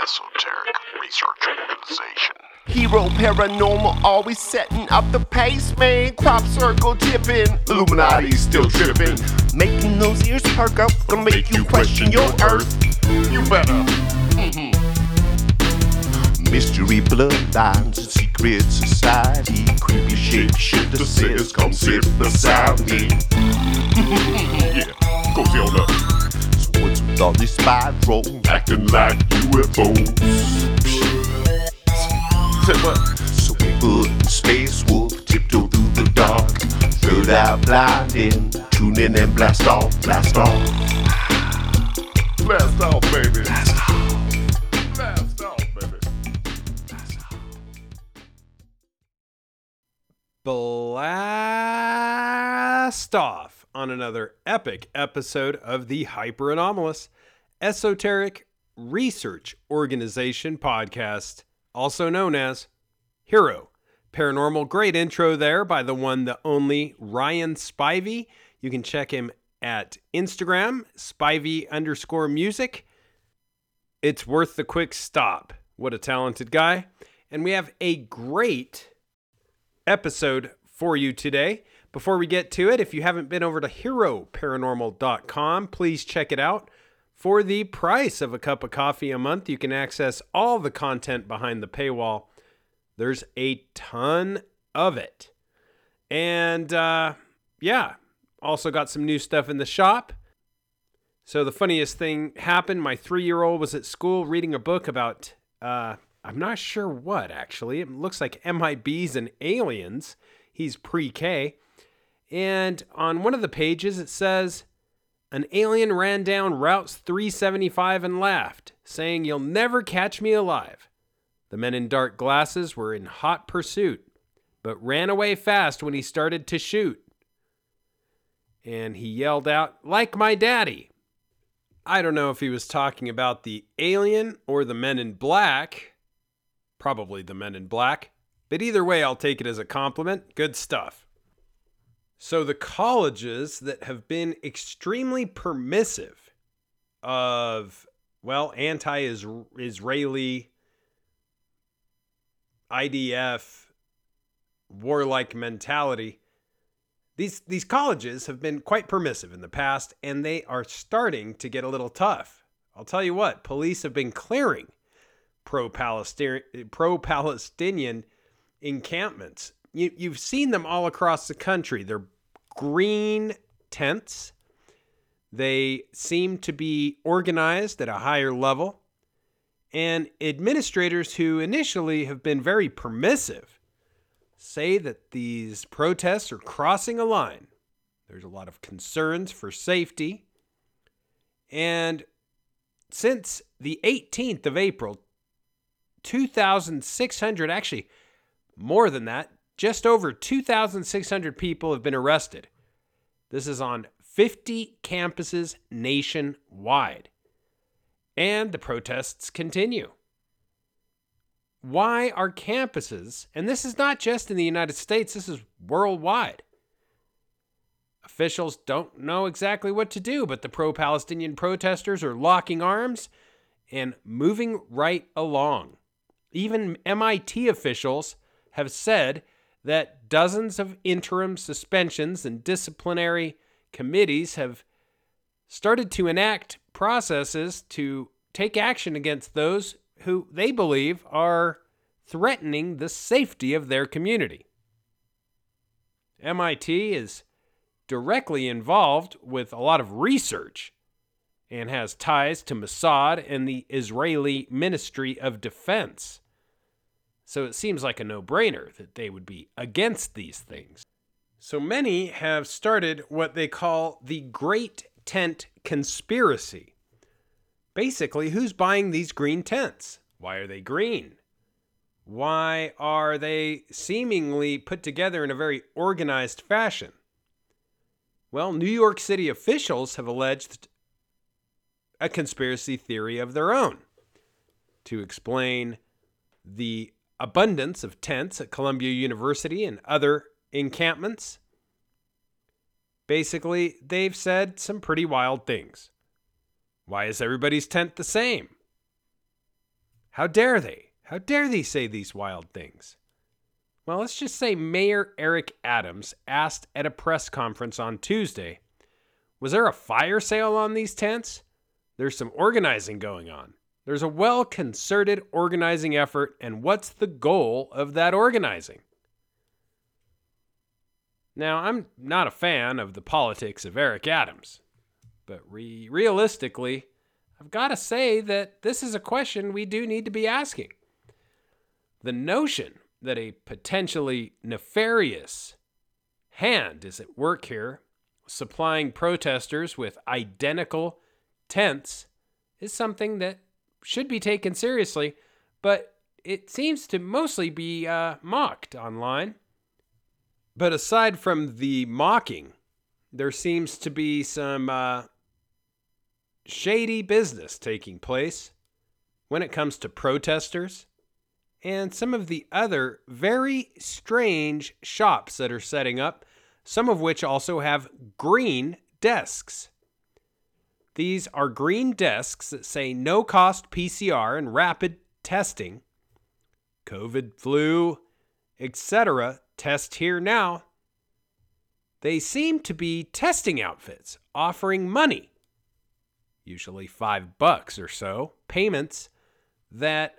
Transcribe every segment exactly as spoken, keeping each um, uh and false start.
Esoteric Research Organization. Hero paranormal, always setting up the pace, man. Crop circle tipping, Illuminati still tripping. Making those ears perk up, gonna make you question your earth. You better. Mm-hmm. Mystery bloodlines and secret society. Creepy shapeshifter says, come sit beside me. Yeah, cozy on up. So what's with all this spiral? Acting like U F Os. Say what? So we put in Space Wolf, tiptoe through the dark. Third eye blinding, tune in and blast off, blast off. Blast off, baby. Blast off. Blast off, baby. Blast off. Blast off on another epic episode of the Hyper Anomalous Esoteric Research Organization podcast, also known as Hero Paranormal. Great intro there by the one, the only Ryan Spivey. You can check him at Instagram, Spivey underscore music. It's worth the quick stop. What a talented guy. And we have a great episode for you today. Before we get to it, if you haven't been over to hero paranormal dot com, please check it out. For the price of a cup of coffee a month, you can access all the content behind the paywall. There's a ton of it. And uh, yeah, also got some new stuff in the shop. So the funniest thing happened. My three-year-old was at school reading a book about, uh, I'm not sure what, actually. It looks like M I Bs and aliens. He's pre-K. And on one of the pages, it says, an alien ran down Route three seventy-five and laughed, saying, "You'll never catch me alive." The men in dark glasses were in hot pursuit, but ran away fast when he started to shoot. And he yelled out, "Like my daddy." I don't know if he was talking about the alien or the men in black. Probably the men in black. But either way, I'll take it as a compliment. Good stuff. So the colleges that have been extremely permissive of, well, anti-Israeli, I D F, warlike mentality, these, these colleges have been quite permissive in the past, and they are starting to get a little tough. I'll tell you what, police have been clearing pro-Palestinian, pro-Palestinian encampments. You, you've seen them all across the country. They're green tents. They seem to be organized at a higher level. And administrators who initially have been very permissive say that these protests are crossing a line. There's a lot of concerns for safety. And since the eighteenth of April, two thousand six hundred, actually more than that, just over two thousand six hundred people have been arrested. This is on fifty campuses nationwide. And the protests continue. Why are campuses, and this is not just in the United States, this is worldwide. Officials don't know exactly what to do, but the pro-Palestinian protesters are locking arms and moving right along. Even M I T officials have said that dozens of interim suspensions and disciplinary committees have started to enact processes to take action against those who they believe are threatening the safety of their community. M I T is directly involved with a lot of research and has ties to Mossad and the Israeli Ministry of Defense. So it seems like a no-brainer that they would be against these things. So many have started what they call the Great Tent Conspiracy. Basically, who's buying these green tents? Why are they green? Why are they seemingly put together in a very organized fashion? Well, New York City officials have alleged a conspiracy theory of their own to explain the abundance of tents at Columbia University and other encampments. Basically, they've said some pretty wild things. Why is everybody's tent the same? How dare they? How dare they say these wild things? Well, let's just say Mayor Eric Adams asked at a press conference on Tuesday, was there a fire sale on these tents? There's some organizing going on. There's a well-concerted organizing effort, and what's the goal of that organizing? Now, I'm not a fan of the politics of Eric Adams, but re- realistically, I've got to say that this is a question we do need to be asking. The notion that a potentially nefarious hand is at work here, supplying protesters with identical tents, is something that should be taken seriously, but it seems to mostly be uh, mocked online. But aside from the mocking, there seems to be some uh, shady business taking place when it comes to protesters and some of the other very strange shops that are setting up, some of which also have green desks. These are green desks that say no-cost P C R and rapid testing, COVID, flu, et cetera, test here now. They seem to be testing outfits offering money, usually five bucks or so, payments that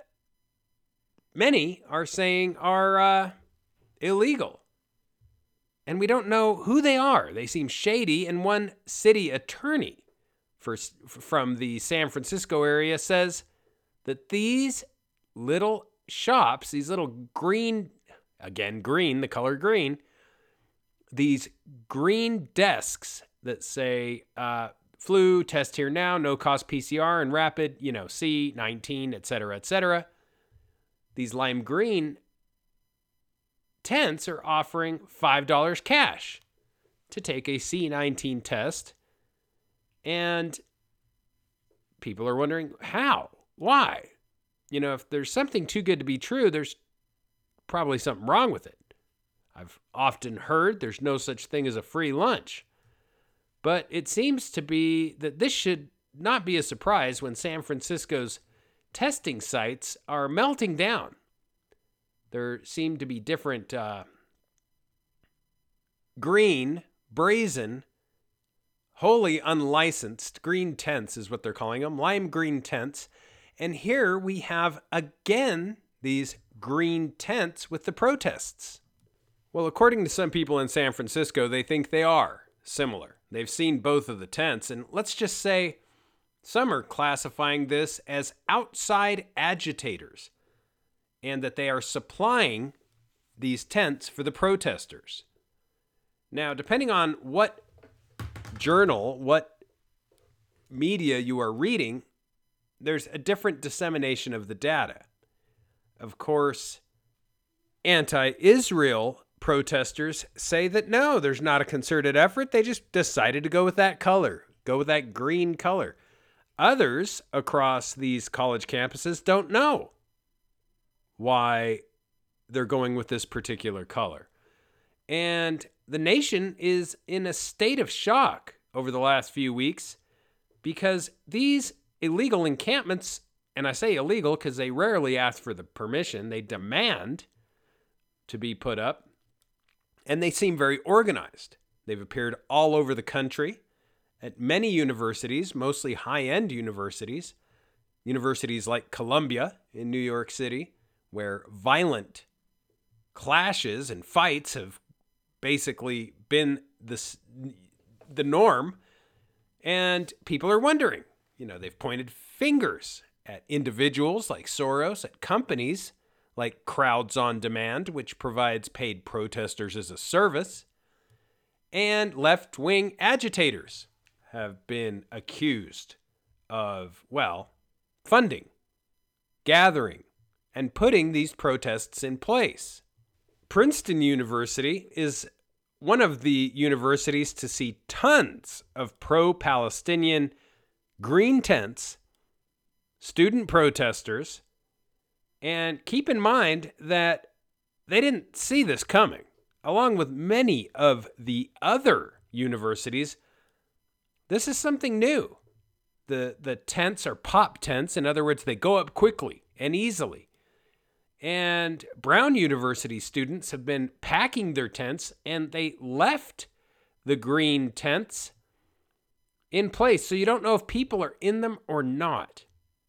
many are saying are uh, illegal. And we don't know who they are. They seem shady, and one city attorney for, from the San Francisco area says that these little shops, these little green, again, green, the color green, these green desks that say uh, flu, test here now, no cost P C R, and rapid, you know, C nineteen, et cetera, et cetera. These lime green tents are offering five dollars cash to take a C nineteen test. And people are wondering how, why? You know, if there's something too good to be true, there's probably something wrong with it. I've often heard there's no such thing as a free lunch. But it seems to be that this should not be a surprise when San Francisco's testing sites are melting down. There seem to be different uh, green, brazen, wholly unlicensed green tents is what they're calling them, lime green tents. And here we have again these green tents with the protests. Well, according to some people in San Francisco, they think they are similar. They've seen both of the tents, and let's just say some are classifying this as outside agitators and that they are supplying these tents for the protesters. Now, depending on what journal, what media you are reading, there's a different dissemination of the data. Of course, anti-Israel protesters say that no, there's not a concerted effort. They just decided to go with that color, go with that green color. Others across these college campuses don't know why they're going with this particular color. And the nation is in a state of shock over the last few weeks because these illegal encampments, and I say illegal because they rarely ask for the permission, they demand to be put up, and they seem very organized. They've appeared all over the country at many universities, mostly high-end universities, universities like Columbia in New York City, where violent clashes and fights have basically been the, the norm, and people are wondering. You know, they've pointed fingers at individuals like Soros, at companies like Crowds on Demand, which provides paid protesters as a service, and left-wing agitators have been accused of, well, funding, gathering, and putting these protests in place. Princeton University is one of the universities to see tons of pro-Palestinian green tents, student protesters, and keep in mind that they didn't see this coming. Along with many of the other universities, this is something new. The, the tents are pop tents. In other words, they go up quickly and easily. And Brown University students have been packing their tents, and they left the green tents in place, so you don't know if people are in them or not.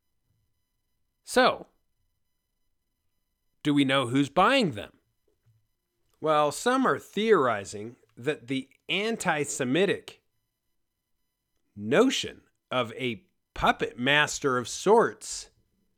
So, do we know who's buying them? Well, some are theorizing that the anti-Semitic notion of a puppet master of sorts,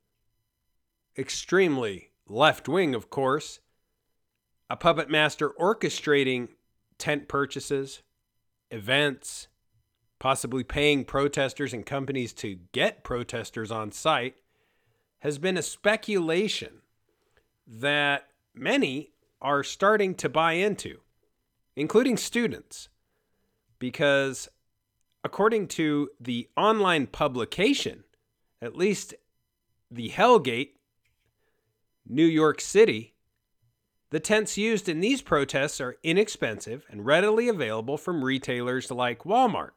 extremely left-wing, of course, a puppet master orchestrating tent purchases, events, possibly paying protesters and companies to get protesters on site, has been a speculation that many are starting to buy into, including students, because according to the online publication, at least the Hellgate, New York City, the tents used in these protests are inexpensive and readily available from retailers like Walmart.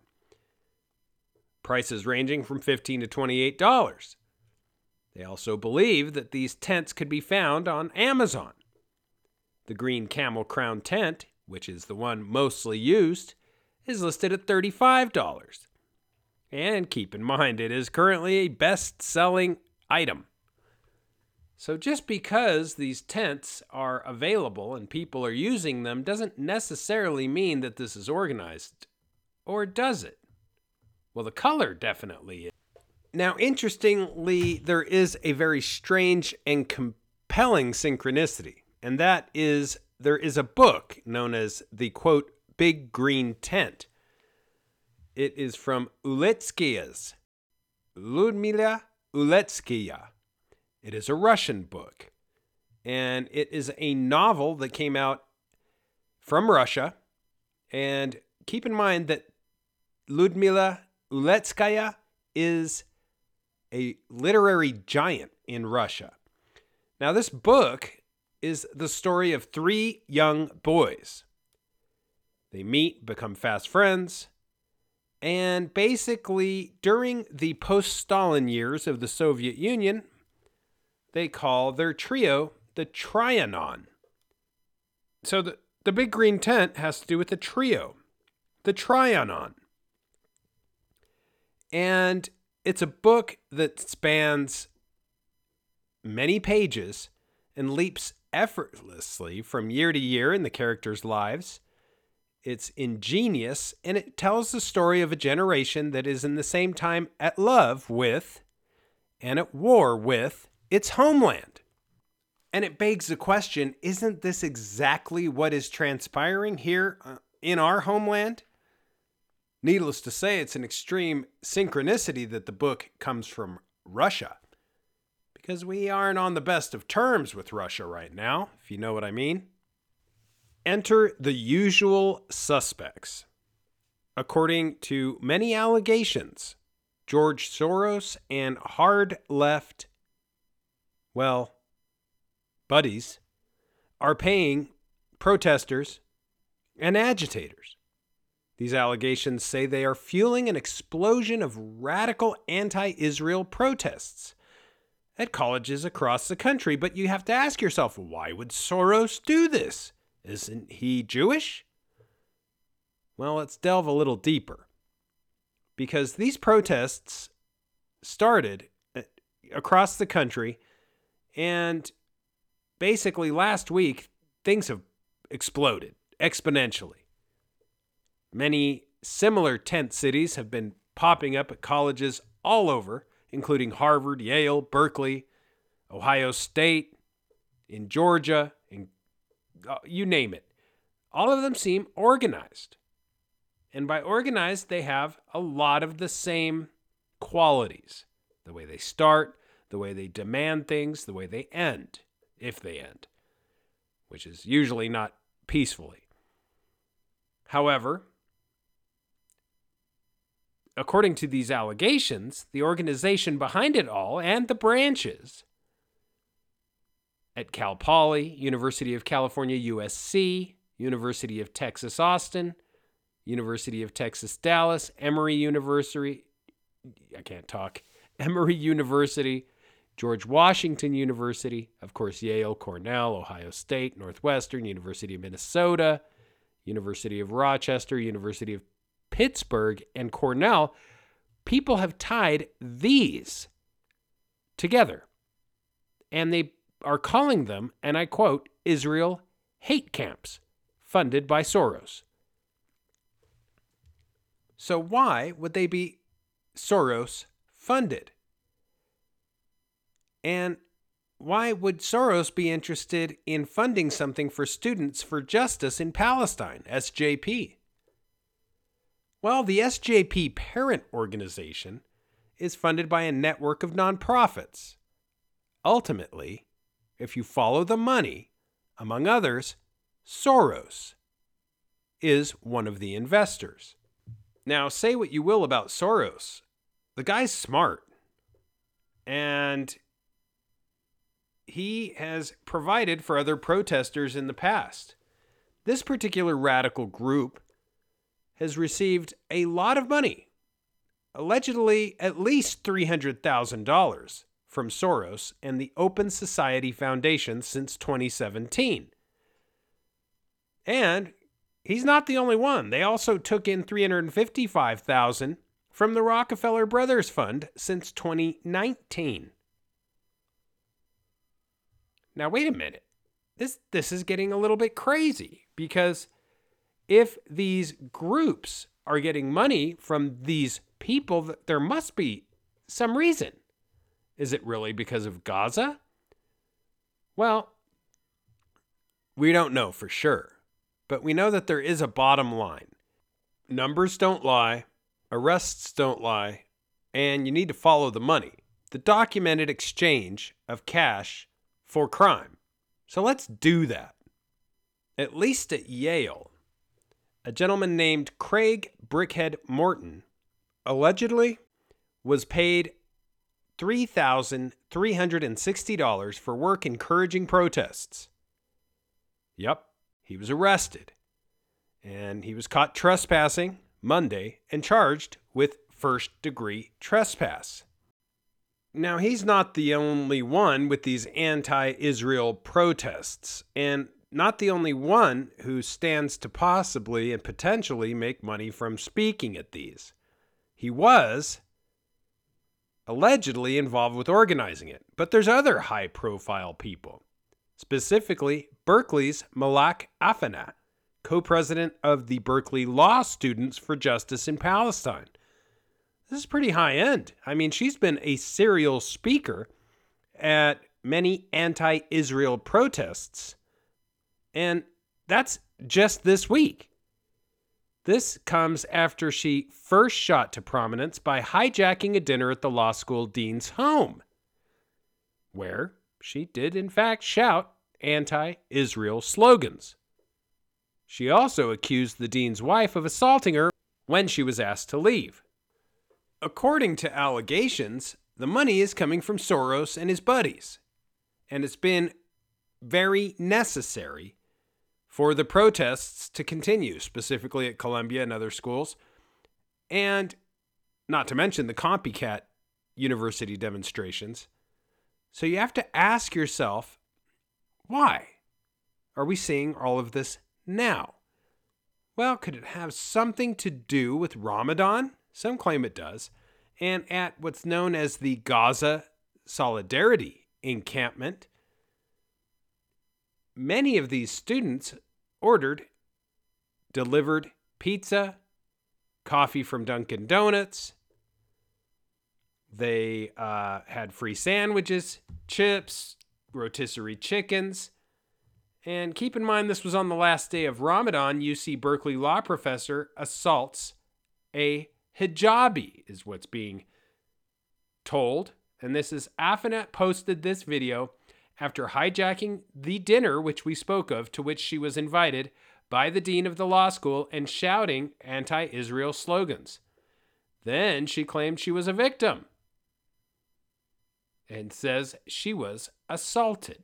Prices ranging from fifteen dollars to twenty-eight dollars. They also believe that these tents could be found on Amazon. The green camel crown tent, which is the one mostly used, is listed at thirty-five dollars. And keep in mind, it is currently a best-selling item. So just because these tents are available and people are using them doesn't necessarily mean that this is organized. Or does it? Well, the color definitely is. Now, interestingly, there is a very strange and compelling synchronicity, and that is there is a book known as the, quote, Big Green Tent. It is from Uletskaya's, Ludmila Uletskaya. It is a Russian book, and it is a novel that came out from Russia. And keep in mind that Ludmila Uletskaya is a literary giant in Russia. Now, this book is the story of three young boys. They meet, become fast friends, and basically, during the post-Stalin years of the Soviet Union, they call their trio the Trianon. So the, the big green tent has to do with the trio, the Trianon. And it's a book that spans many pages and leaps effortlessly from year to year in the characters' lives. It's ingenious, and it tells the story of a generation that is in the same time at love with and at war with its homeland. And it begs the question, isn't this exactly what is transpiring here in our homeland? Needless to say, it's an extreme synchronicity that the book comes from Russia, because we aren't on the best of terms with Russia right now, if you know what I mean. Enter the usual suspects. According to many allegations, George Soros and hard left, well, buddies, are paying protesters and agitators. These allegations say they are fueling an explosion of radical anti-Israel protests at colleges across the country. But you have to ask yourself, why would Soros do this? Isn't he Jewish? Well, let's delve a little deeper. Because these protests started across the country, and basically last week, things have exploded exponentially. Many similar tent cities have been popping up at colleges all over, including Harvard, Yale, Berkeley, Ohio State, in Georgia, in, uh, you name it. All of them seem organized. And by organized, they have a lot of the same qualities. The way they start, the way they demand things, the way they end, if they end, which is usually not peacefully. However, according to these allegations, the organization behind it all and the branches at Cal Poly, University of California, U S C, University of Texas, Austin, University of Texas, Dallas, Emory University, I can't talk, Emory University, George Washington University, of course, Yale, Cornell, Ohio State, Northwestern, University of Minnesota, University of Rochester, University of Pittsburgh, and Cornell, people have tied these together. And they are calling them, and I quote, Israel hate camps funded by Soros. So why would they be Soros funded? And why would Soros be interested in funding something for Students for Justice in Palestine, S J P? Well, the S J P parent organization is funded by a network of nonprofits. Ultimately, if you follow the money, among others, Soros is one of the investors. Now, say what you will about Soros. The guy's smart. And he has provided for other protesters in the past. This particular radical group has received a lot of money, allegedly at least three hundred thousand dollars from Soros and the Open Society Foundation since twenty seventeen. And he's not the only one. They also took in three hundred fifty-five thousand dollars from the Rockefeller Brothers Fund since twenty nineteen. Now, wait a minute. This this is getting a little bit crazy, because if these groups are getting money from these people, there must be some reason. Is it really because of Gaza? Well, we don't know for sure, but we know that there is a bottom line. Numbers don't lie, arrests don't lie, and you need to follow the money. The documented exchange of cash for crime. So let's do that. At least at Yale, a gentleman named Craig Brickhead Morton allegedly was paid three thousand three hundred sixty dollars for work encouraging protests. Yep, he was arrested. And he was caught trespassing Monday and charged with first-degree trespass. Now, he's not the only one with these anti-Israel protests, and not the only one who stands to possibly and potentially make money from speaking at these. He was allegedly involved with organizing it, but there's other high-profile people, specifically Berkeley's Malak Afena, co-president of the Berkeley Law Students for Justice in Palestine. This is pretty high-end. I mean, she's been a serial speaker at many anti-Israel protests, and that's just this week. This comes after she first shot to prominence by hijacking a dinner at the law school dean's home, where she did in fact shout anti-Israel slogans. She also accused the dean's wife of assaulting her when she was asked to leave. According to allegations, the money is coming from Soros and his buddies, and it's been very necessary for the protests to continue, specifically at Columbia and other schools, and not to mention the copycat university demonstrations. So you have to ask yourself, why are we seeing all of this now? Well, could it have something to do with Ramadan? Some claim it does. And at what's known as the Gaza Solidarity Encampment, many of these students ordered, delivered pizza, coffee from Dunkin' Donuts. They uh, had free sandwiches, chips, rotisserie chickens. And keep in mind, this was on the last day of Ramadan. U C Berkeley law professor assaults a hijabi, is what's being told. And this is Afanet posted this video after hijacking the dinner, which we spoke of, to which she was invited by the dean of the law school, and shouting anti-Israel slogans. Then she claimed she was a victim and says she was assaulted.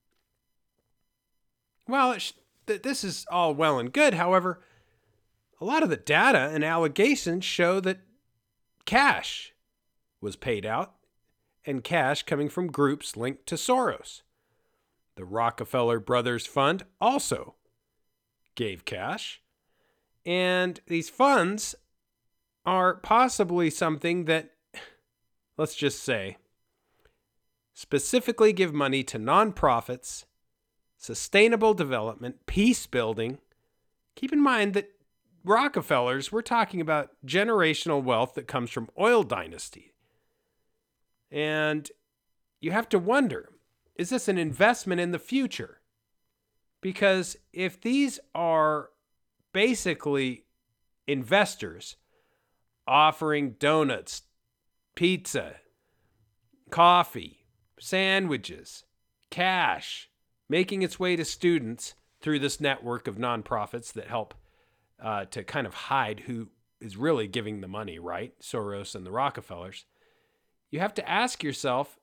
Well, it sh- th- this is all well and good. However, a lot of the data and allegations show that cash was paid out, and cash coming from groups linked to Soros. The Rockefeller Brothers Fund also gave cash. And these funds are possibly something that, let's just say, specifically give money to nonprofits, sustainable development, peace building. Keep in mind that Rockefellers, we're talking about generational wealth that comes from oil dynasty. And you have to wonder, is this an investment in the future? Because if these are basically investors offering donuts, pizza, coffee, sandwiches, cash, making its way to students through this network of nonprofits that help uh, to kind of hide who is really giving the money, right? Soros and the Rockefellers. You have to ask yourself,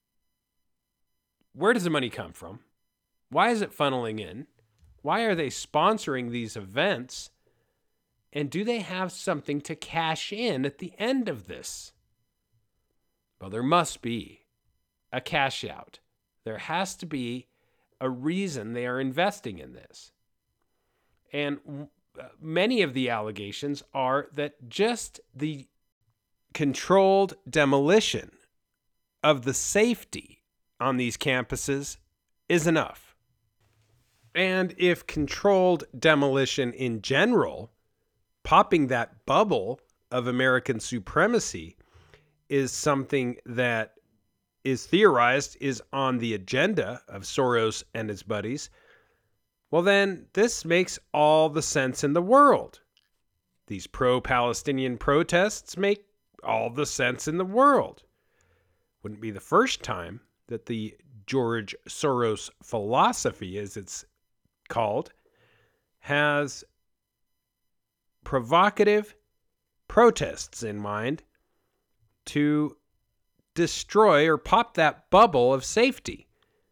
where does the money come from? Why is it funneling in? Why are they sponsoring these events? And do they have something to cash in at the end of this? Well, there must be a cash out. There has to be a reason they are investing in this. And many of the allegations are that just the controlled demolition of the safety on these campuses is enough. And if controlled demolition in general, popping that bubble of American supremacy, is something that is theorized is on the agenda of Soros and his buddies, well then this makes all the sense in the world. These pro-Palestinian protests make all the sense in the world. Wouldn't be the first time that the George Soros philosophy, as it's called, has provocative protests in mind to destroy or pop that bubble of safety.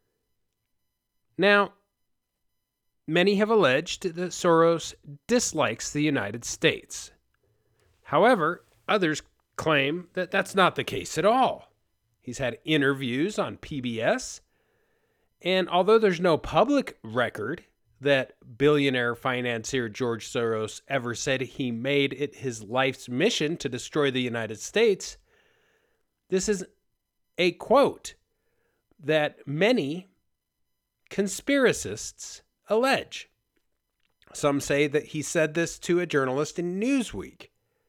Now, many have alleged that Soros dislikes the United States. However, others claim that that's not the case at all. He's had interviews on P B S, and although there's no public record that billionaire financier George Soros ever said he made it his life's mission to destroy the United States, this is a quote that many conspiracists allege. Some say that he said this to a journalist in Newsweek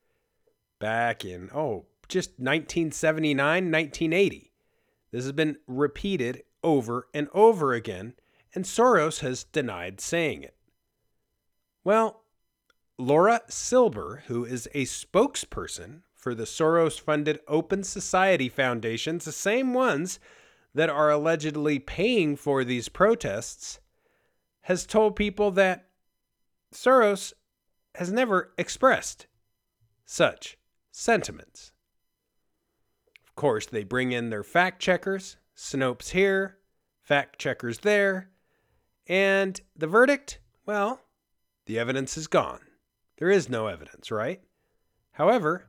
back in, oh, just nineteen seventy-nine, nineteen eighty. This has been repeated over and over again, and Soros has denied saying it. Well, Laura Silber, who is a spokesperson for the Soros-funded Open Society Foundations, the same ones that are allegedly paying for these protests, has told people that Soros has never expressed such sentiments. Of course, they bring in their fact checkers, Snopes here, fact checkers there, and the verdict, well, the evidence is gone. There is no evidence, right? However,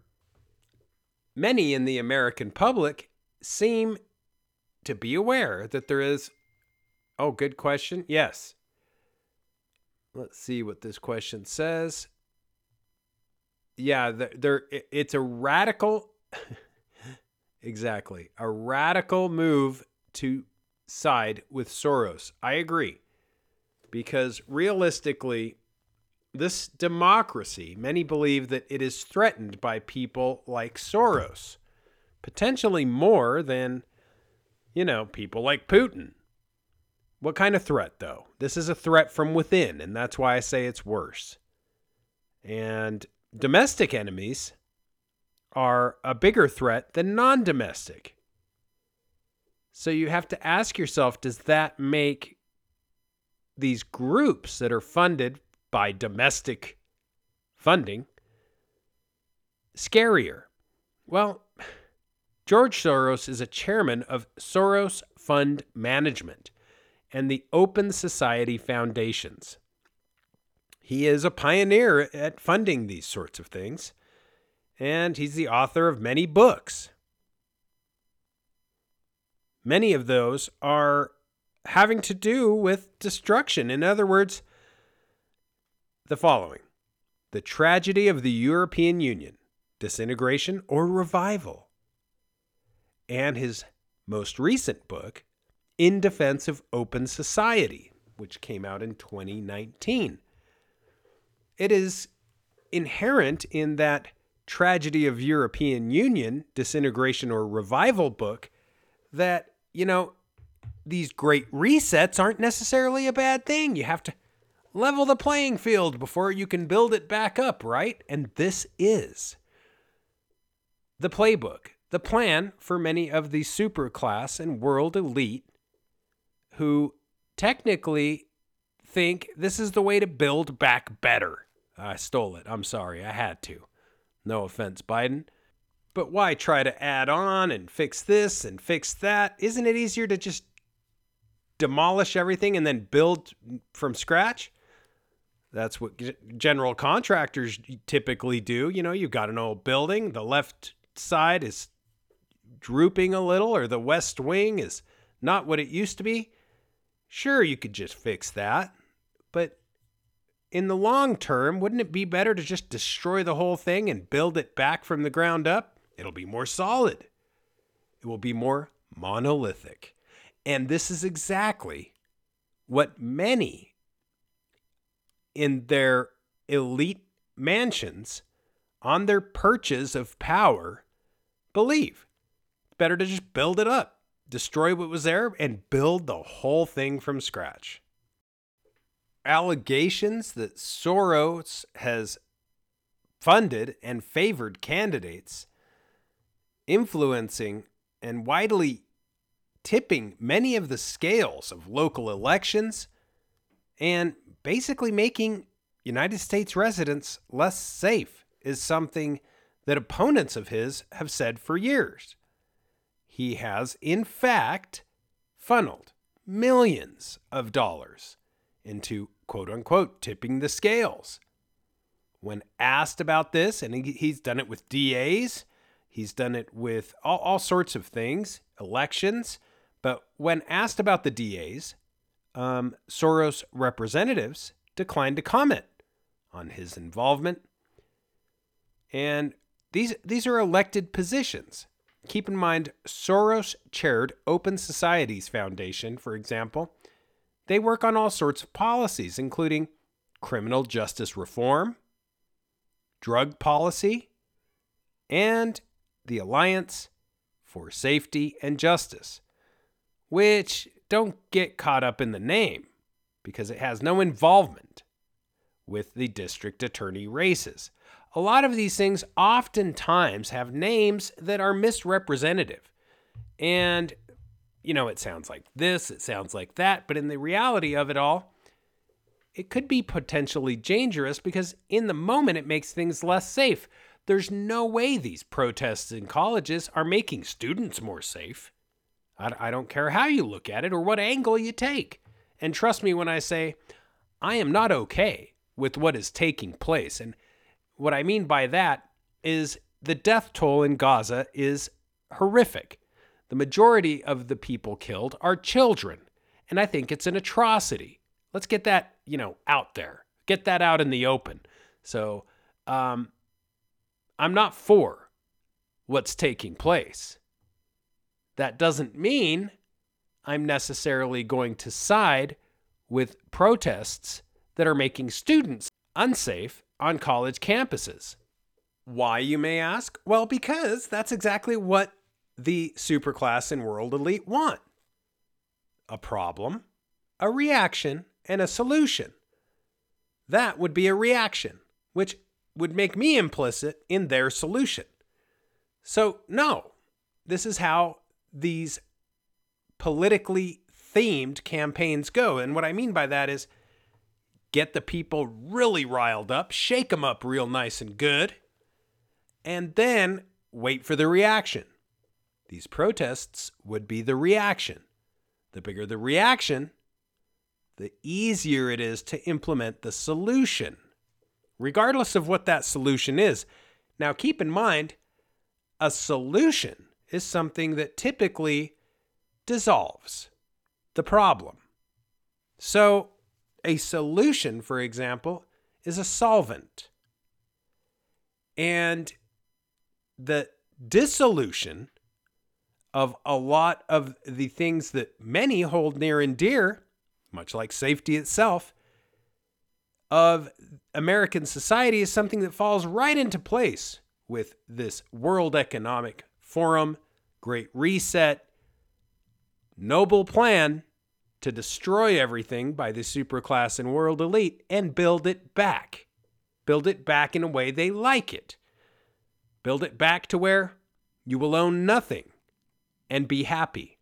many in the American public seem to be aware that there is, oh, good question, yes. Let's see what this question says. Yeah, there, it's a radical, exactly, a radical move to side with Soros. I agree. Because realistically, this democracy, many believe that it is threatened by people like Soros. Potentially more than, you know, people like Putin. What kind of threat, though? This is a threat from within, and that's why I say it's worse. And domestic enemies are a bigger threat than non-domestic. So you have to ask yourself, does that make these groups that are funded by domestic funding scarier? Well, George Soros is a chairman of Soros Fund Management and the Open Society Foundations. He is a pioneer at funding these sorts of things, and he's the author of many books. Many of those are having to do with destruction. In other words, the following: the tragedy of the European Union, disintegration or revival. And his most recent book, In Defense of Open Society, which came out in twenty nineteen. It is inherent in that tragedy of European Union, disintegration or revival book that, you know, these great resets aren't necessarily a bad thing. You have to level the playing field before you can build it back up, right? And this is the playbook, the plan for many of the superclass and world elite who technically think this is the way to build back better. I stole it. I'm sorry. I had to. No offense, Biden. But why try to add on and fix this and fix that? Isn't it easier to just demolish everything and then build from scratch? That's what general contractors typically do. You know, you've got an old building. The left side is drooping a little, or the west wing is not what it used to be. Sure, you could just fix that. But in the long term, wouldn't it be better to just destroy the whole thing and build it back from the ground up? It'll be more solid. It will be more monolithic. And this is exactly what many in their elite mansions on their perches of power believe. Better to just build it up, destroy what was there, and build the whole thing from scratch. Allegations that Soros has funded and favored candidates, influencing and widely tipping many of the scales of local elections, and basically making United States residents less safe, is something that opponents of his have said for years. He has, in fact, funneled millions of dollars into quote-unquote tipping the scales. When asked about this, and he, he's done it with D As, he's done it with all, all sorts of things, elections, but when asked about the D As, um, Soros representatives declined to comment on his involvement. And these these are elected positions. Keep in mind, Soros-chaired Open Societies Foundation, for example, they work on all sorts of policies, including criminal justice reform, drug policy, and the Alliance for Safety and Justice, which don't get caught up in the name because it has no involvement with the district attorney races. A lot of these things oftentimes have names that are misrepresentative. And, you know, it sounds like this, it sounds like that, but in the reality of it all, it could be potentially dangerous because in the moment it makes things less safe. There's no way these protests in colleges are making students more safe. I, I don't care how you look at it or what angle you take. And trust me when I say, I am not okay with what is taking place. And what I mean by that is the death toll in Gaza is horrific. The majority of the people killed are children, and I think it's an atrocity. Let's get that, you know, out there. Get that out in the open. So, um, I'm not for what's taking place. That doesn't mean I'm necessarily going to side with protests that are making students unsafe on college campuses. Why, you may ask? Well, because that's exactly what the superclass and world elite want. A problem, a reaction, and a solution. That would be a reaction, which would make me implicit in their solution. So, no, this is how these politically themed campaigns go. And what I mean by that is get the people really riled up, shake them up real nice and good, and then wait for the reaction. These protests would be the reaction. The bigger the reaction, the easier it is to implement the solution, regardless of what that solution is. Now, keep in mind, a solution is something that typically dissolves the problem. So, a solution, for example, is a solvent. And the dissolution of a lot of the things that many hold near and dear, much like safety itself, of American society is something that falls right into place with this World Economic Forum, Great Reset, noble plan to destroy everything by the superclass and world elite and build it back. Build it back in a way they like it. Build it back to where you will own nothing and be happy.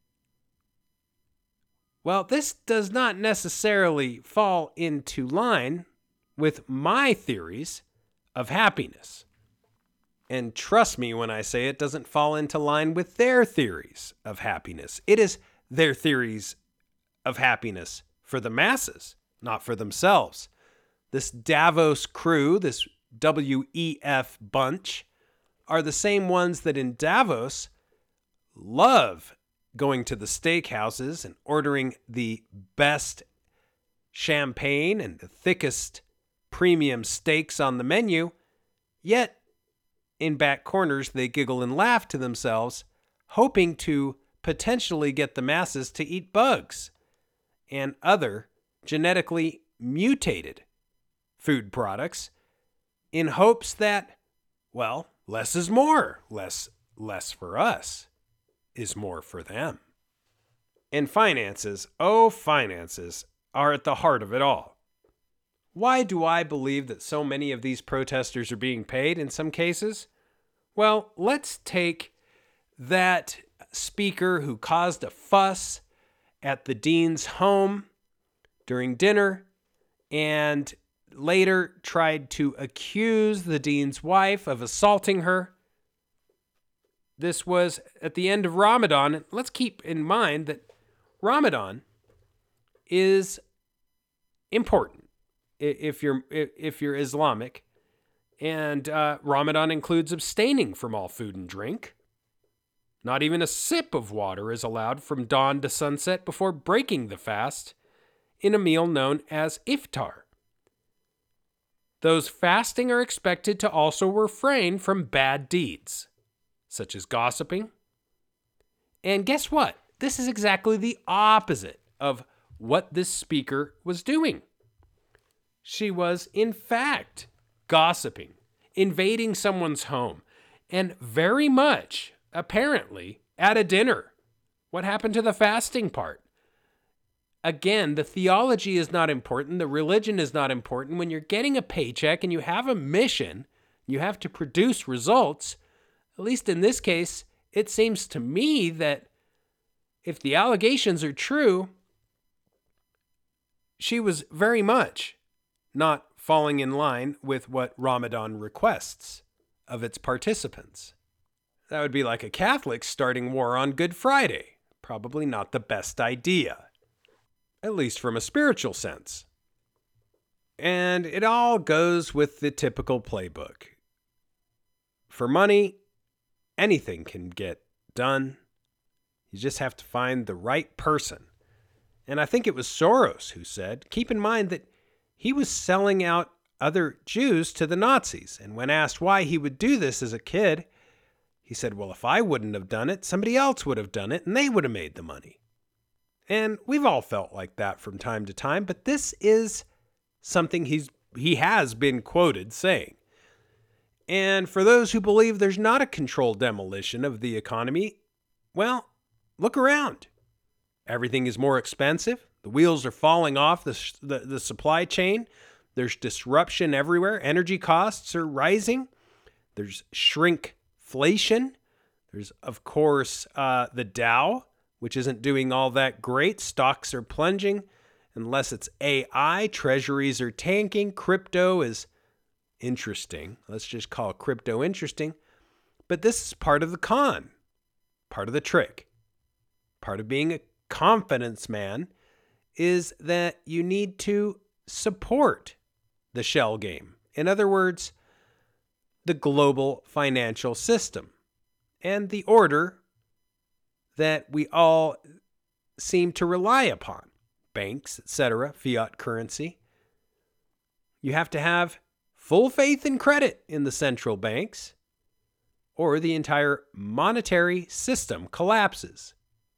Well, this does not necessarily fall into line with my theories of happiness. And trust me when I say it doesn't fall into line with their theories of happiness. It is their theories of happiness for the masses, not for themselves. This Davos crew, this W E F bunch, are the same ones that in Davos love going to the steakhouses and ordering the best champagne and the thickest premium steaks on the menu, yet in back corners they giggle and laugh to themselves, hoping to potentially get the masses to eat bugs and other genetically mutated food products in hopes that, well, less is more. Less, less for us is more for them. And finances, oh, finances are at the heart of it all. Why do I believe that so many of these protesters are being paid in some cases? Well, let's take that speaker who caused a fuss at the dean's home during dinner and later tried to accuse the dean's wife of assaulting her. This was at the end of Ramadan. Let's keep in mind that Ramadan is important if you're if you're Islamic, and uh, Ramadan includes abstaining from all food and drink. Not even a sip of water is allowed from dawn to sunset before breaking the fast in a meal known as iftar. Those fasting are expected to also refrain from bad deeds, such as gossiping. And guess what? This is exactly the opposite of what this speaker was doing. She was, in fact, gossiping, invading someone's home, and very much, apparently, at a dinner. What happened to the fasting part? Again, the theology is not important. The religion is not important. When you're getting a paycheck and you have a mission, you have to produce results. At least in this case, it seems to me that if the allegations are true, she was very much not falling in line with what Ramadan requests of its participants. That would be like a Catholic starting war on Good Friday. Probably not the best idea, at least from a spiritual sense. And it all goes with the typical playbook. For money, anything can get done. You just have to find the right person. And I think it was Soros who said, keep in mind that he was selling out other Jews to the Nazis. And when asked why he would do this as a kid, he said, well, if I wouldn't have done it, somebody else would have done it and they would have made the money. And we've all felt like that from time to time, but this is something he's he has been quoted saying. And for those who believe there's not a controlled demolition of the economy, well, look around. Everything is more expensive. The wheels are falling off the, the, the supply chain. There's disruption everywhere. Energy costs are rising. There's shrinkflation. There's, of course, uh, the Dow, which isn't doing all that great. Stocks are plunging. Unless it's A I, treasuries are tanking. Crypto is interesting. Let's just call crypto interesting. But this is part of the con, part of the trick. Part of being a confidence man is that you need to support the shell game. In other words, the global financial system and the order that we all seem to rely upon. Banks, et cetera, fiat currency. You have to have full faith and credit in the central banks, or the entire monetary system collapses.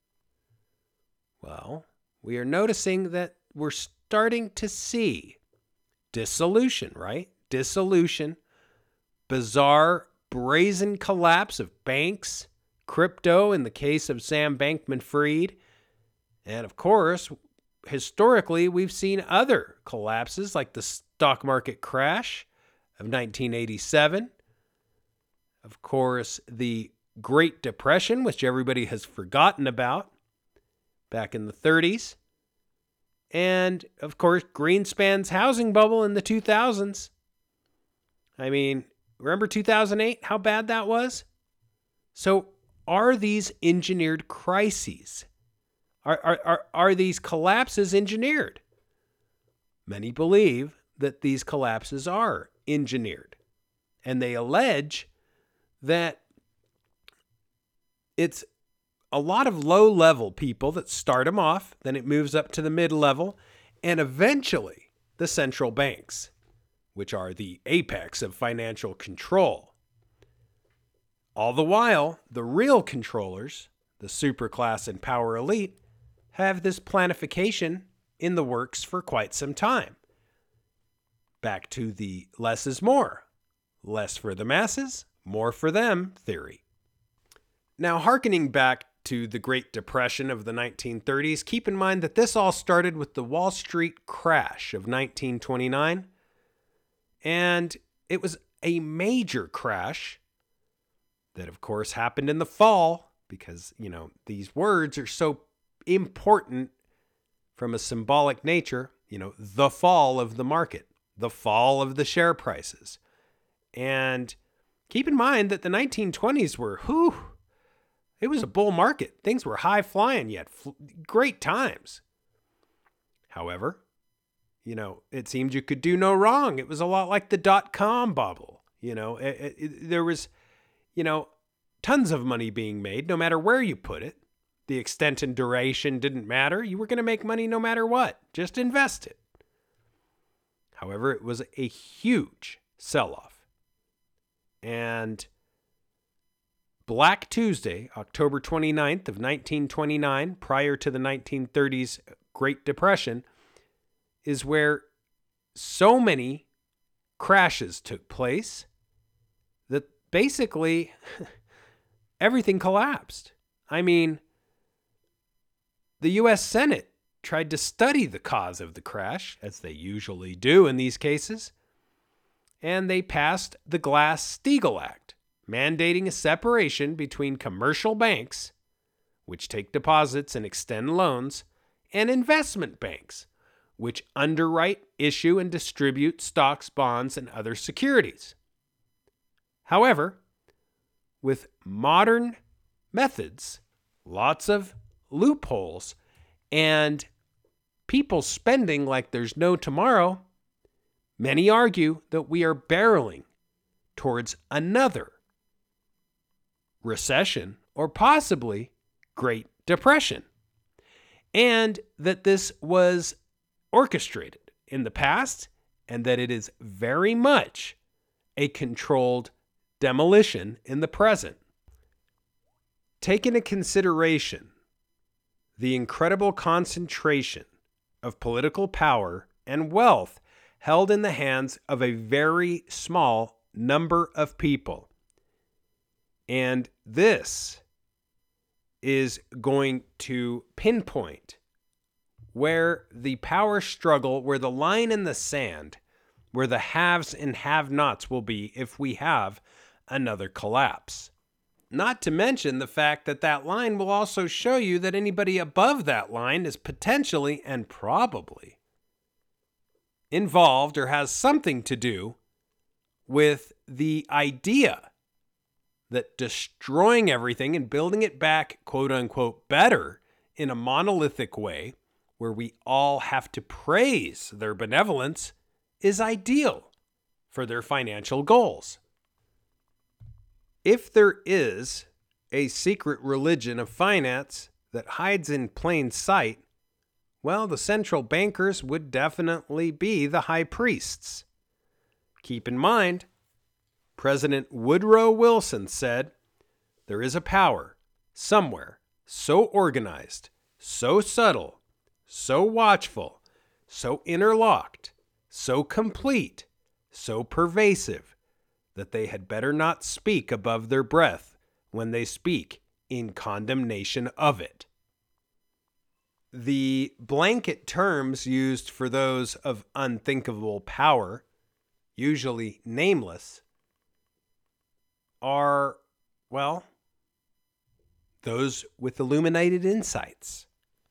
Well, we are noticing that we're starting to see dissolution, right? Dissolution, bizarre, brazen collapse of banks, crypto in the case of Sam Bankman-Fried, and of course, historically, we've seen other collapses like the stock market crash of nineteen eighty-seven. Of course, the Great Depression, which everybody has forgotten about, back in the thirties. And, of course, Greenspan's housing bubble in the two thousands. I mean, remember two thousand eight, how bad that was? So, are these engineered crises? Are, are, are, are these collapses engineered? Many believe that these collapses are engineered. And they allege that it's a lot of low-level people that start them off, then it moves up to the mid-level, and eventually the central banks, which are the apex of financial control. All the while, the real controllers, the superclass and power elite, have this planification in the works for quite some time. Back to the less is more. Less for the masses, more for them theory. Now, hearkening back to the Great Depression of the nineteen thirties, keep in mind that this all started with the Wall Street crash of nineteen twenty-nine. And it was a major crash that, of course, happened in the fall because, you know, these words are so important from a symbolic nature. You know, the fall of the market, the fall of the share prices. And keep in mind that the nineteen twenties were, whew, it was a bull market. Things were high flying yet. F- great times. However, you know, it seemed you could do no wrong. It was a lot like the dot-com bubble. You know, it, it, it, there was, you know, tons of money being made, no matter where you put it. The extent and duration didn't matter. You were going to make money no matter what. Just invest it. However, it was a huge sell-off. And Black Tuesday, October twenty-ninth of nineteen twenty-nine, prior to the nineteen thirties Great Depression, is where so many crashes took place that basically everything collapsed. I mean, the U S Senate tried to study the cause of the crash, as they usually do in these cases, and they passed the Glass-Steagall Act, mandating a separation between commercial banks, which take deposits and extend loans, and investment banks, which underwrite, issue, and distribute stocks, bonds, and other securities. However, with modern methods, lots of loopholes, and people spending like there's no tomorrow, many argue that we are barreling towards another recession or possibly Great Depression, and that this was orchestrated in the past and that it is very much a controlled demolition in the present. Take into consideration the incredible concentration of political power and wealth held in the hands of a very small number of people. And this is going to pinpoint where the power struggle, where the line in the sand, where the haves and have-nots will be if we have another collapse. Not to mention the fact that that line will also show you that anybody above that line is potentially and probably involved or has something to do with the idea that destroying everything and building it back, quote unquote, better in a monolithic way where we all have to praise their benevolence is ideal for their financial goals. If there is a secret religion of finance that hides in plain sight, well, the central bankers would definitely be the high priests. Keep in mind, President Woodrow Wilson said, "There is a power somewhere so organized, so subtle, so watchful, so interlocked, so complete, so pervasive, that they had better not speak above their breath when they speak in condemnation of it." The blanket terms used for those of unthinkable power, usually nameless, are, well, those with illuminated insights.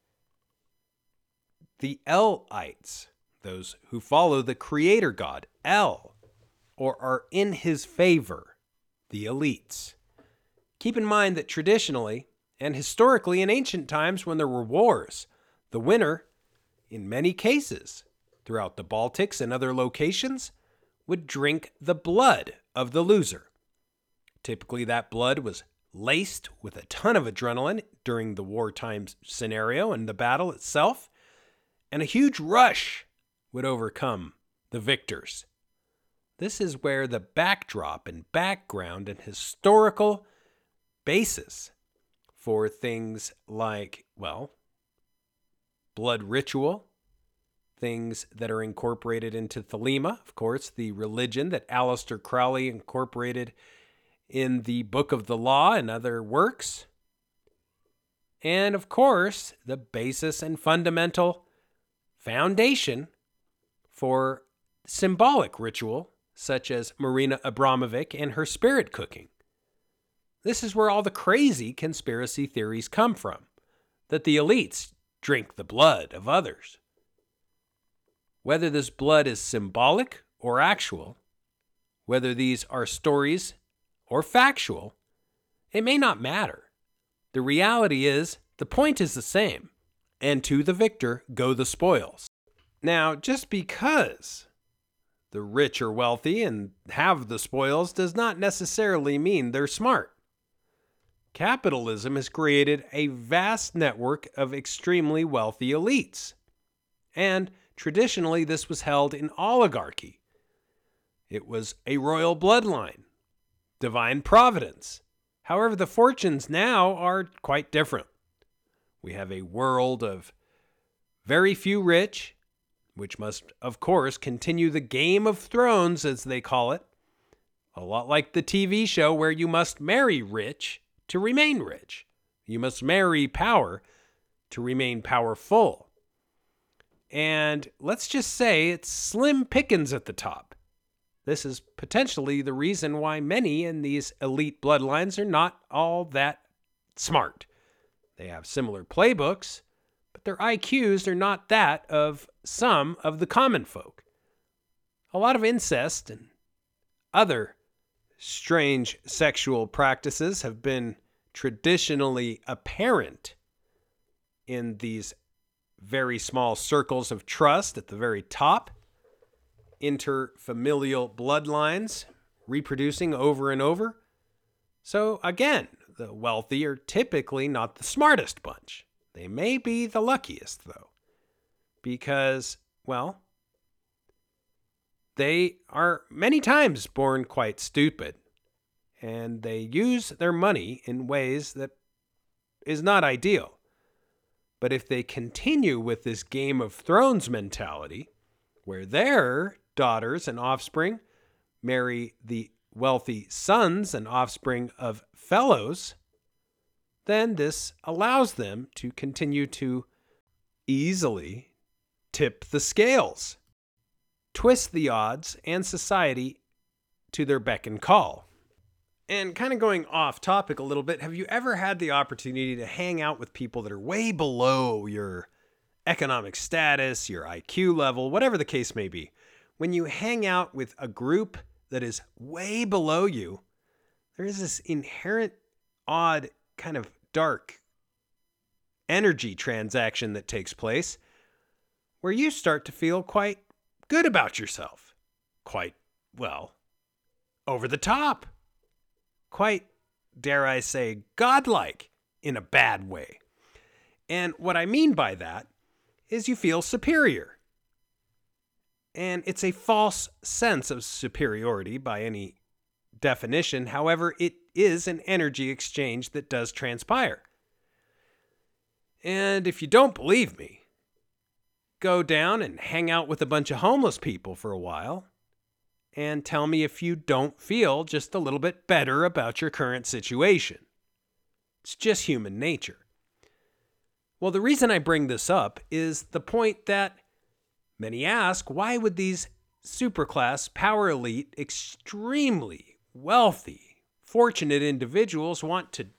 The El-ites, those who follow the creator god, El, or are in his favor, the elites. Keep in mind that traditionally, and historically in ancient times when there were wars, the winner, in many cases, throughout the Baltics and other locations, would drink the blood of the loser. Typically that blood was laced with a ton of adrenaline during the wartime scenario and the battle itself, and a huge rush would overcome the victors. This is where the backdrop and background and historical basis for things like, well, blood ritual, things that are incorporated into Thelema, of course, the religion that Aleister Crowley incorporated in the Book of the Law and other works, and of course, the basis and fundamental foundation for symbolic ritual, such as Marina Abramovic and her spirit cooking. This is where all the crazy conspiracy theories come from, that the elites drink the blood of others. Whether this blood is symbolic or actual, whether these are stories or factual, it may not matter. The reality is, the point is the same, and to the victor go the spoils. Now, just because the rich are wealthy and have the spoils does not necessarily mean they're smart. Capitalism has created a vast network of extremely wealthy elites, and traditionally this was held in oligarchy. It was a royal bloodline, divine providence. However, the fortunes now are quite different. We have a world of very few rich, which must, of course, continue the Game of Thrones, as they call it, a lot like the T V show where you must marry rich to remain rich. You must marry power to remain powerful. And let's just say it's slim pickings at the top. This is potentially the reason why many in these elite bloodlines are not all that smart. They have similar playbooks, but their I Qs are not that of some of the common folk. A lot of incest and other strange sexual practices have been traditionally apparent in these very small circles of trust at the very top. Interfamilial bloodlines reproducing over and over. So again, the wealthy are typically not the smartest bunch. They may be the luckiest, though, because, well, they are many times born quite stupid, and they use their money in ways that is not ideal. But if they continue with this Game of Thrones mentality, where their daughters and offspring marry the wealthy sons and offspring of fellows, then this allows them to continue to easily tip the scales, twist the odds and society to their beck and call. And kind of going off topic a little bit, have you ever had the opportunity to hang out with people that are way below your economic status, your I Q level, whatever the case may be? When you hang out with a group that is way below you, there is this inherent, odd, kind of dark energy transaction that takes place where you start to feel quite good about yourself. Quite, well, over the top. Quite dare I say, godlike in a bad way. And what I mean by that is you feel superior. And it's a false sense of superiority by any definition. However, it is an energy exchange that does transpire. And if you don't believe me, go down and hang out with a bunch of homeless people for a while and tell me if you don't feel just a little bit better about your current situation. It's just human nature. Well, the reason I bring this up is the point that many ask, why would these superclass, power elite, extremely wealthy, fortunate individuals want to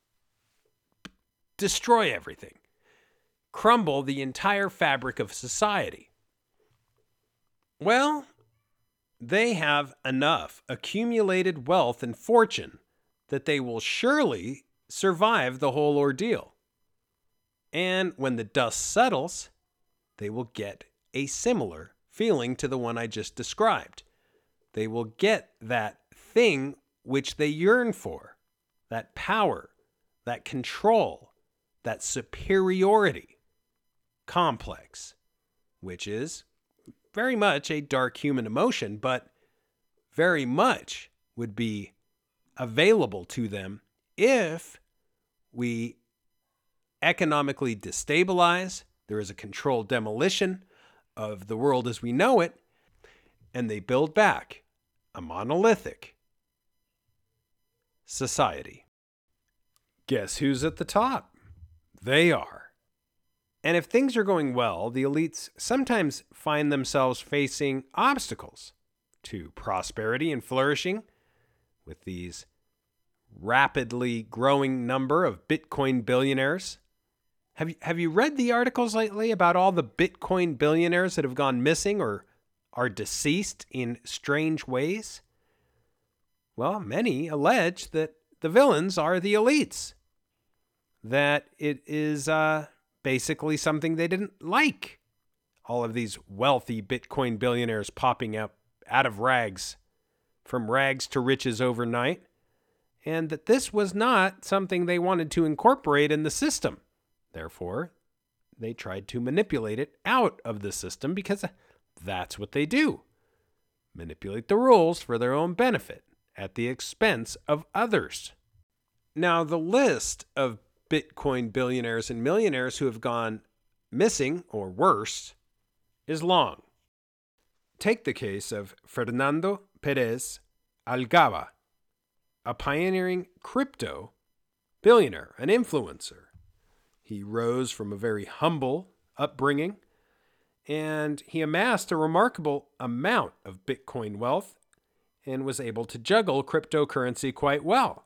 destroy everything, crumble the entire fabric of society? Well, they have enough accumulated wealth and fortune that they will surely survive the whole ordeal. And when the dust settles, they will get a similar feeling to the one I just described. They will get that thing which they yearn for, that power, that control, that superiority complex, which is very much a dark human emotion, but very much would be available to them if we economically destabilize, there is a controlled demolition of the world as we know it, and they build back a monolithic society. Guess who's at the top? They are. And if things are going well, the elites sometimes find themselves facing obstacles to prosperity and flourishing with these rapidly growing number of Bitcoin billionaires. Have you, have you read the articles lately about all the Bitcoin billionaires that have gone missing or are deceased in strange ways? Well, many allege that the villains are the elites, that it is uh, basically something they didn't like. All of these wealthy Bitcoin billionaires popping up out of rags, from rags to riches overnight, and that this was not something they wanted to incorporate in the system. Therefore, they tried to manipulate it out of the system because that's what they do. Manipulate the rules for their own benefit at the expense of others. Now, the list of Bitcoin billionaires and millionaires who have gone missing, or worse, is long. Take the case of Fernando Perez Algaba, a pioneering crypto billionaire, an influencer. He rose from a very humble upbringing, and he amassed a remarkable amount of Bitcoin wealth and was able to juggle cryptocurrency quite well.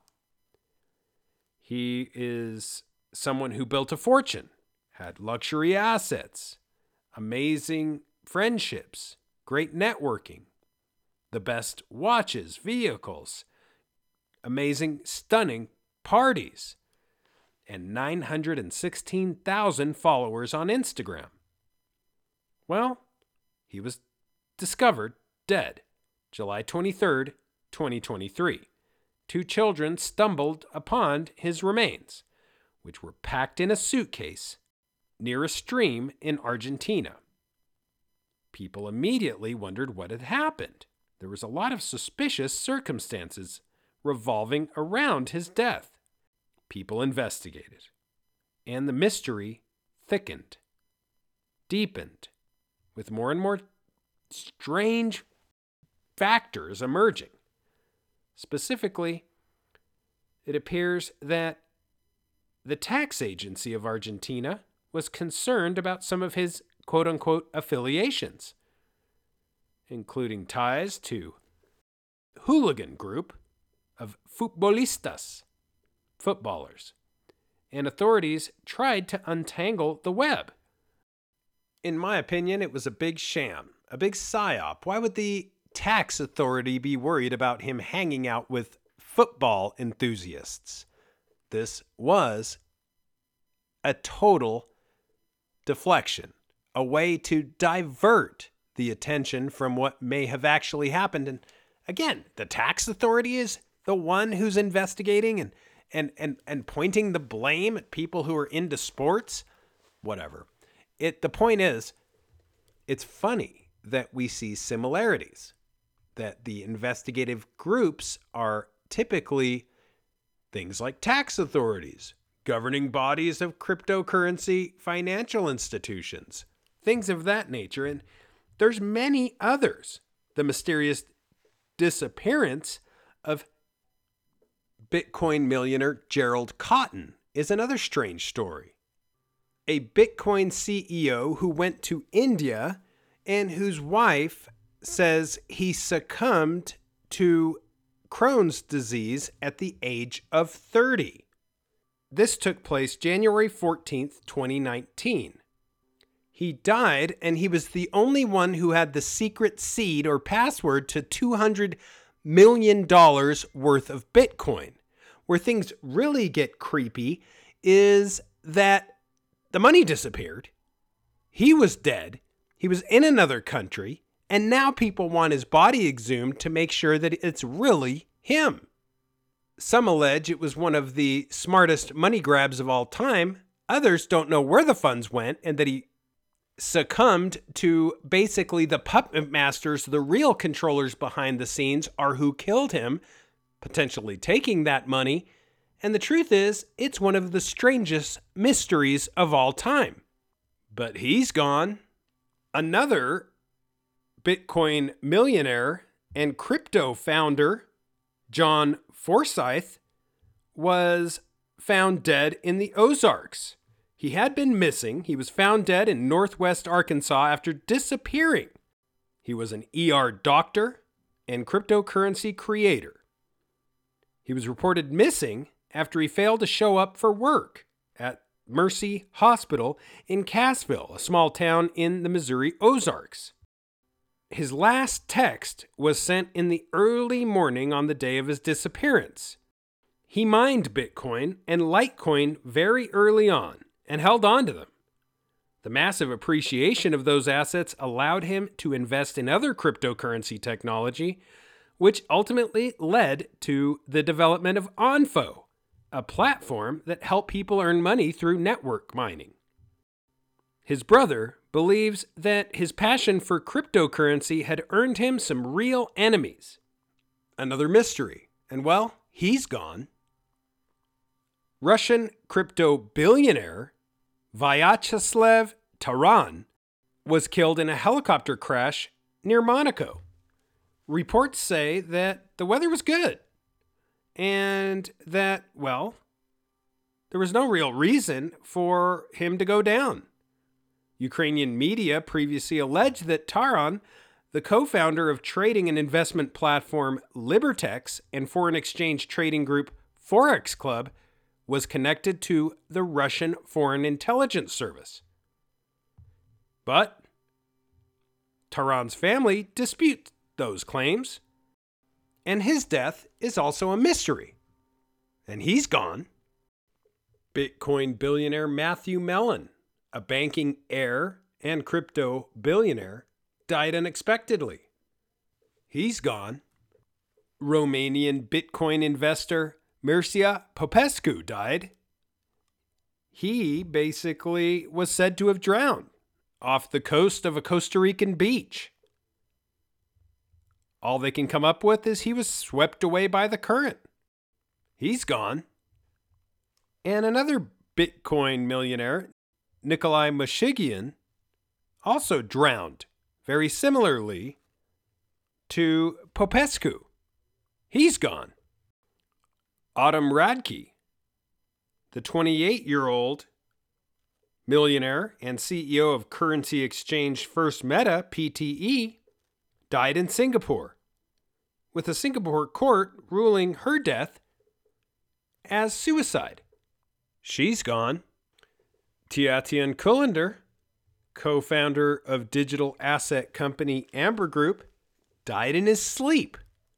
He is someone who built a fortune, had luxury assets, amazing friendships, great networking, the best watches, vehicles, amazing, stunning parties, and nine hundred sixteen thousand followers on Instagram. Well, he was discovered dead July twenty-third, twenty twenty-three. Two children stumbled upon his remains, which were packed in a suitcase near a stream in Argentina. People immediately wondered what had happened. There was a lot of suspicious circumstances revolving around his death. People investigated, and the mystery thickened, deepened, with more and more strange factors emerging. Specifically, it appears that the tax agency of Argentina was concerned about some of his quote-unquote affiliations, including ties to hooligan group of futbolistas, footballers, and authorities tried to untangle the web. In my opinion, it was a big sham, a big psyop. Why would the tax authority be worried about him hanging out with football enthusiasts? This was a total deflection, a way to divert the attention from what may have actually happened. And again, the tax authority is the one who's investigating and and and and pointing the blame at people who are into sports? Whatever. It the point is, it's funny that we see similarities, that the investigative groups are typically things like tax authorities, governing bodies of cryptocurrency financial institutions, things of that nature. And there's many others. The mysterious disappearance of Bitcoin millionaire Gerald Cotton is another strange story. A Bitcoin C E O who went to India and whose wife says he succumbed to Crohn's disease at the age of thirty. This took place January fourteenth, twenty nineteen. He died, and he was the only one who had the secret seed or password to two hundred million dollars worth of Bitcoin. Where things really get creepy is that the money disappeared. He was dead. He was in another country. And now people want his body exhumed to make sure that it's really him. Some allege it was one of the smartest money grabs of all time. Others don't know where the funds went and that he succumbed to basically the puppet masters, the real controllers behind the scenes are who killed him, potentially taking that money. And the truth is, it's one of the strangest mysteries of all time. But he's gone. Another Bitcoin millionaire and crypto founder, John Forsyth, was found dead in the Ozarks. He had been missing. He was found dead in northwest Arkansas after disappearing. He was an E R doctor and cryptocurrency creator. He was reported missing after he failed to show up for work at Mercy Hospital in Cassville, a small town in the Missouri Ozarks. His last text was sent in the early morning on the day of his disappearance. He mined Bitcoin and Litecoin very early on and held on to them. The massive appreciation of those assets allowed him to invest in other cryptocurrency technology, which ultimately led to the development of Onfo, a platform that helped people earn money through network mining. His brother believes that his passion for cryptocurrency had earned him some real enemies. Another mystery. And well, he's gone. Russian crypto billionaire Vyacheslav Taran was killed in a helicopter crash near Monaco. Reports say that the weather was good and that, well, there was no real reason for him to go down. Ukrainian media previously alleged that Taran, the co-founder of trading and investment platform Libertex and foreign exchange trading group Forex Club, was connected to the Russian Foreign Intelligence Service. But Taran's family disputes those claims, and his death is also a mystery. And he's gone. Bitcoin billionaire Matthew Mellon, a banking heir and crypto billionaire, died unexpectedly. He's gone. Romanian Bitcoin investor Mircea Popescu died. He basically was said to have drowned off the coast of a Costa Rican beach. All they can come up with is he was swept away by the current. He's gone. And another Bitcoin millionaire, Nikolai Mashigyan, also drowned, very similarly to Popescu. He's gone. Autumn Radke, the twenty-eight-year-old millionaire and C E O of currency exchange First Meta, P T E, died in Singapore, with a Singapore court ruling her death as suicide. She's gone. Tiatian Kullander, co-founder of digital asset company Amber Group, died in his sleep.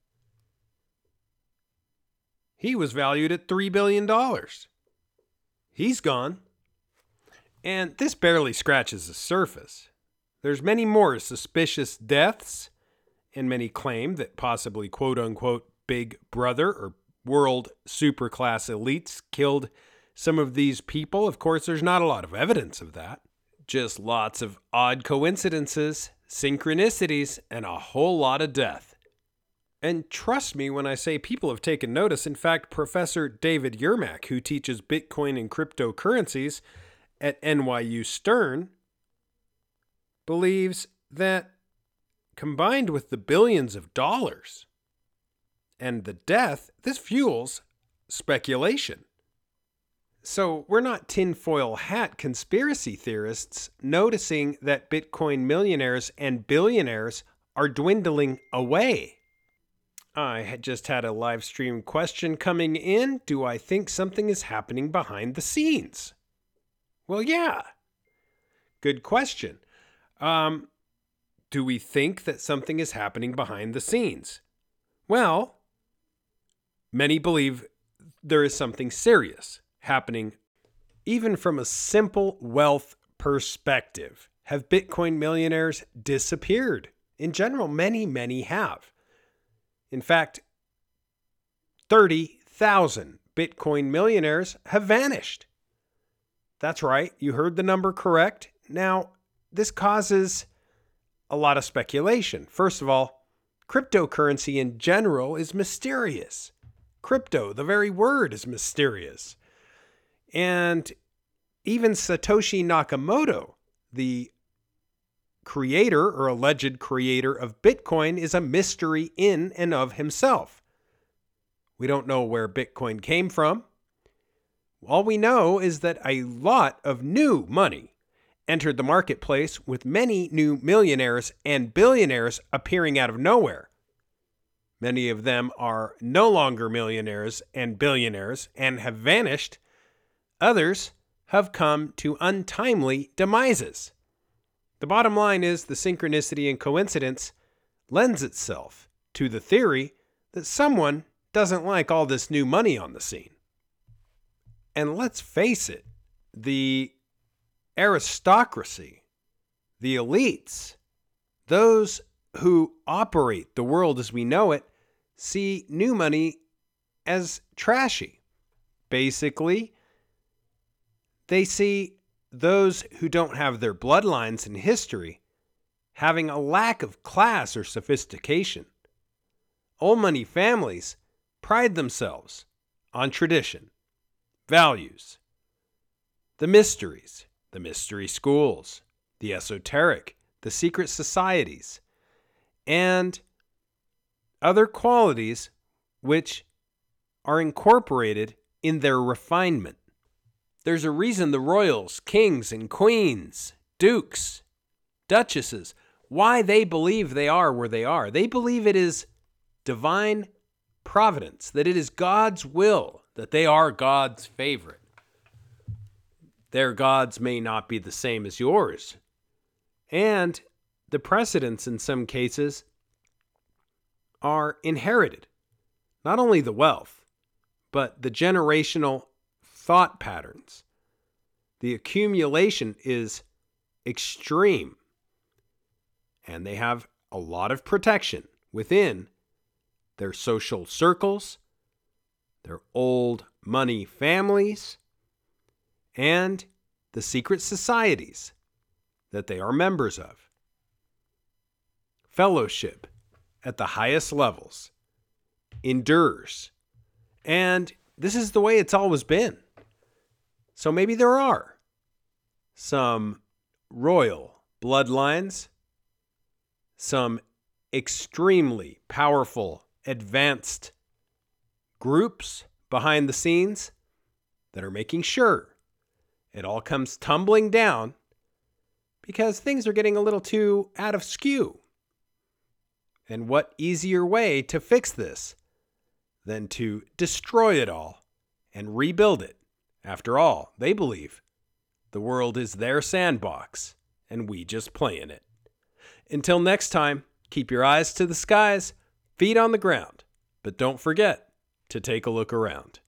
He was valued at three billion dollars. He's gone. And this barely scratches the surface. There's many more suspicious deaths, and many claim that possibly quote-unquote Big Brother or world superclass elites killed some of these people. Of course, there's not a lot of evidence of that. Just lots of odd coincidences, synchronicities, and a whole lot of death. And trust me when I say people have taken notice. In fact, Professor David Yermak, who teaches Bitcoin and cryptocurrencies at N Y U Stern, believes that combined with the billions of dollars and the death, this fuels speculation. So we're not tinfoil hat conspiracy theorists noticing that Bitcoin millionaires and billionaires are dwindling away. I had just had a live stream question coming in. Do I think something is happening behind the scenes? Well, yeah. Good question. Um, do we think that something is happening behind the scenes? Well, many believe there is something serious happening. Even from a simple wealth perspective, have Bitcoin millionaires disappeared? In general, many, many have. In fact, thirty thousand Bitcoin millionaires have vanished. That's right, you heard the number correct. Now, this causes a lot of speculation. First of all, cryptocurrency in general is mysterious. Crypto, the very word, is mysterious. And even Satoshi Nakamoto, the creator or alleged creator of Bitcoin, is a mystery in and of himself. We don't know where Bitcoin came from. All we know is that a lot of new money entered the marketplace, with many new millionaires and billionaires appearing out of nowhere. Many of them are no longer millionaires and billionaires and have vanished. Others have come to untimely demises. The bottom line is the synchronicity and coincidence lends itself to the theory that someone doesn't like all this new money on the scene. And let's face it, the aristocracy, the elites, those who operate the world as we know it, see new money as trashy. Basically, they see those who don't have their bloodlines in history having a lack of class or sophistication. Old money families pride themselves on tradition, values, the mysteries, the mystery schools, the esoteric, the secret societies, and other qualities which are incorporated in their refinement. There's a reason the royals, kings and queens, dukes, duchesses, why they believe they are where they are. They believe it is divine providence, that it is God's will, that they are God's favorite. Their gods may not be the same as yours. And the precedents in some cases are inherited. Not only the wealth, but the generational thought patterns. The accumulation is extreme. And they have a lot of protection within their social circles, their old money families, and the secret societies that they are members of. Fellowship at the highest levels endures. And this is the way it's always been. So maybe there are some royal bloodlines, some extremely powerful, advanced groups behind the scenes that are making sure it all comes tumbling down because things are getting a little too out of skew. And what easier way to fix this than to destroy it all and rebuild it? After all, they believe the world is their sandbox and we just play in it. Until next time, keep your eyes to the skies, feet on the ground, but don't forget to take a look around.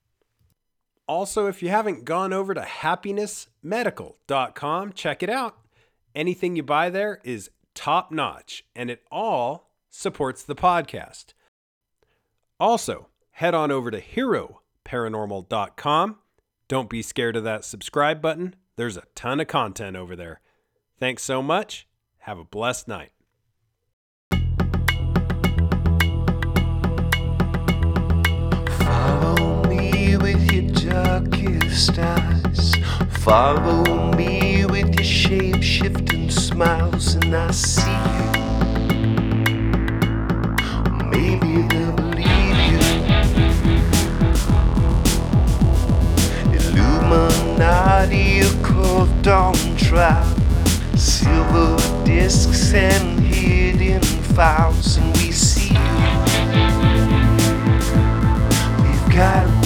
Also, if you haven't gone over to happiness medical dot com, check it out. Anything you buy there is top notch, and it all supports the podcast. Also, head on over to hero paranormal dot com. Don't be scared of that subscribe button. There's a ton of content over there. Thanks so much. Have a blessed night. Follow me with your darkest eyes. Follow me with your shape-shifting smiles, and I see you. Maybe they'll believe you. Illuminati, occult dawn trial, silver discs and hidden files, and we see you. We've got